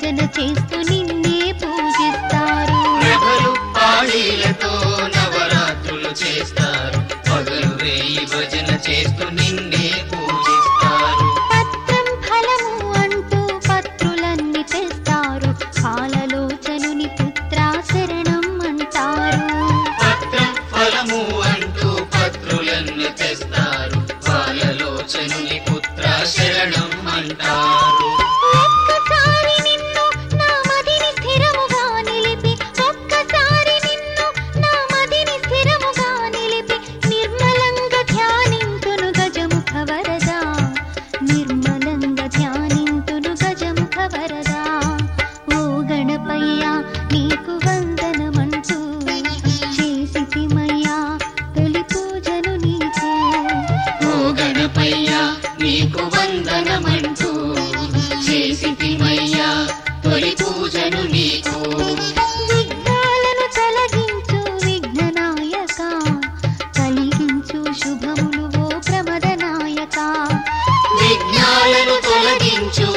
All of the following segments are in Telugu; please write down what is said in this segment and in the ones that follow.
భజన చేస్తూ నిన్నే పూజిస్తారు. ప్రభలు పాళీలతో నవరాత్రులు చేస్తారు. పగలు రేయి భజన చేస్తూ నిన్నే పూజిస్తారు. పత్రం ఫలము అంటూ పత్రులన్నీ తెస్తారు. పాలలోచనుని పుత్ర శరణం అంటారు. పత్రం ఫలము అంటూ పత్రులన్నీ తెస్తారు. పాలలోచనుని పుత్ర శరణం అంటారు. ఒక్కసారి నిన్ను నా మదిని స్థిరముగా నిలిపి, ఒక్కసారి నిన్ను నా మదిని స్థిరముగా నిలిపి, నిర్మలంగా ధ్యానింతును గజముఖ వరదా, నిర్మలంగా ధ్యానింతును గజముఖ వరదా. ఓ గణపయ్యా నీకు వందనమంటూ చేసితిమయ్యా తొలి పూజను నీకే. ఓ గణపయ్యా నీకు వందనమంటూ చేసితిమయ్యా తొలి పూజను నీకు. విఘ్నాలను తొలగించు విఘ్ననాయక, కలిగించు శుభములు ఓ ప్రమదనాయక. విఘ్నాలను తొలగించు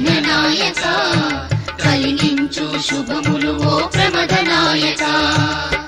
విఘ్ననాయక, కలిగించు శుభములు ఓ ప్రమదనాయక.